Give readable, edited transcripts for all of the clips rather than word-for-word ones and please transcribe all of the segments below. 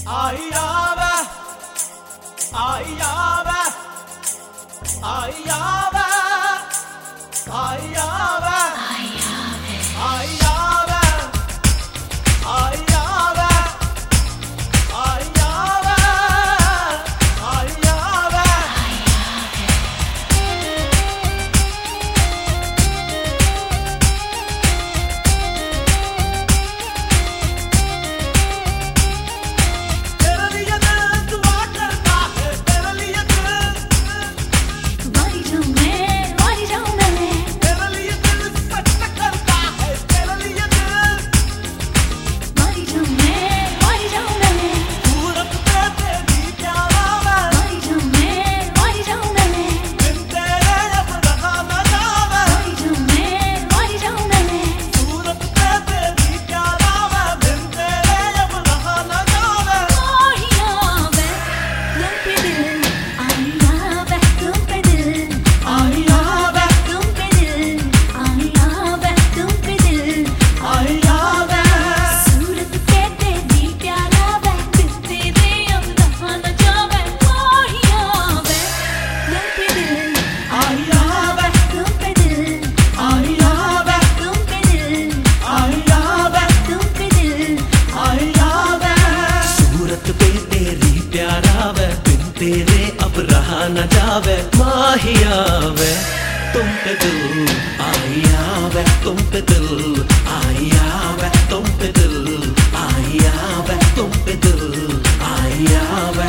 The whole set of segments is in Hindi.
आई आवे, आई आवे, आई आवे, आई आवे, आई आवे, आई आवे, आई आवे, आई आवे। तेरे लिए दिल दुआ करता है, तेरे लिए दिल मर जाऊं मैं, मर जाऊं मैं। तेरे लिए दिल सच करता है, तेरे लिए दिल मर जाऊं मैं, मर जाऊं मैं। सूरत पे तेरी प्यारा मैं, मर जाऊं मैं, मर जाऊं मैं। बिन तेरे अब रहा न जावे। मर जाऊं मैं, मर जाऊं मैं। सूरत पे तेरी प्यारा मैं, बिन तेरे अब रहा न जावे। आई आवे तुम पे दिल, आई आवे तुम पे दिल, आई आवे तुम पे दिल, आई आवे। आई आवे, सूरत पे तेरी प्यारा वे, दिल तेरे अब रहा न जावे। आई आवे तुम पे दिल, आई आवे, तुम पे दिल, आई आवे, तुम पे दिल, आई आवे, तुम पे दिल, आई आवे। सूरत पे तेरी प्यारा वे, बिन तेरे अब रहा न जावे। माहिया वे तुम पे दिल, आई आवे तुम पे दिल, आई आवे तुम पे दिल, आई आवे तुम पे दिल, आई आवे।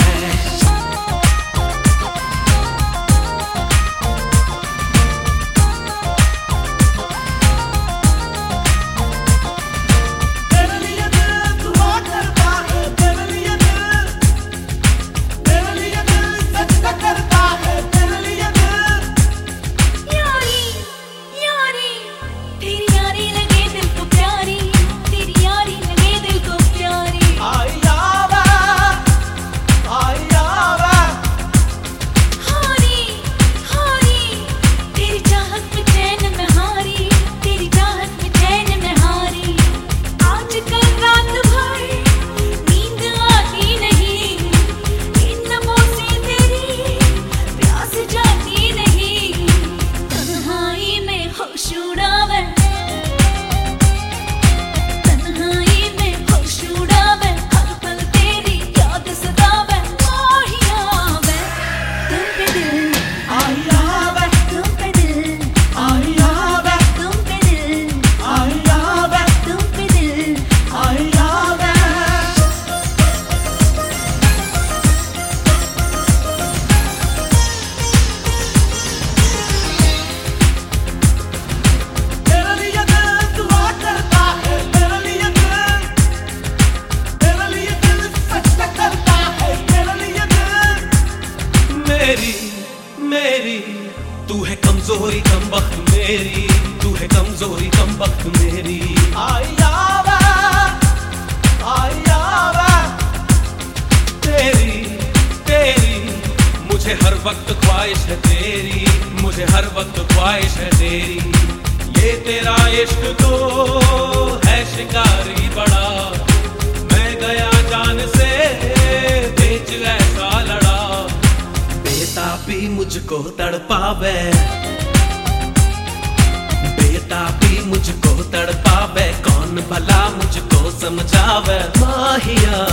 तेरे लिए दिल दुआ करता है, तेरे लिए दिल सच करता है, तेरे लिए दिल यारी यारी तेरी यारी लगे दिल को प्यारी, तेरी यारी लगे दिल को प्यारी। आई आवे, आई आवे, हारी हारी तेरी चाहत में चैन में हारी, तेरी चाहत में चैन में हारी। आजकल रात भर नींद आती नहीं, इन लबों से तेरी प्यास जाती नहीं। तन्हाई में होश उड़ावे, तन्हाई में होश उड़ावे, हर पल तेरी याद सतावे। माहिया वे तुम पे दिल, आई आवे, तुम पे दिल, आई आवे, तुम पे दिल, आई आवे, तुम पे दिल, आई आवे। तेरे लिए दिल दुआ करता है, तेरे लिए दिल सच करता है, तेरे लिए दिल मेरी मेरी तू है कमजोरी कम वक्त मेरी, तू है कमजोरी कम वक्त मेरी। आई आवे, आई आवे, तेरी तेरी मुझे हर वक्त ख्वाहिश है तेरी, मुझे हर वक्त ख्वाहिश है तेरी। ये तेरा इश्क तो है शिकारी बड़ा, मैं गया जान से बेच ऐसा लड़ा। बेताबी मुझको तड़पावे, बेताबी मुझको तड़पावे, कौन भला मुझको समझावे। माहिया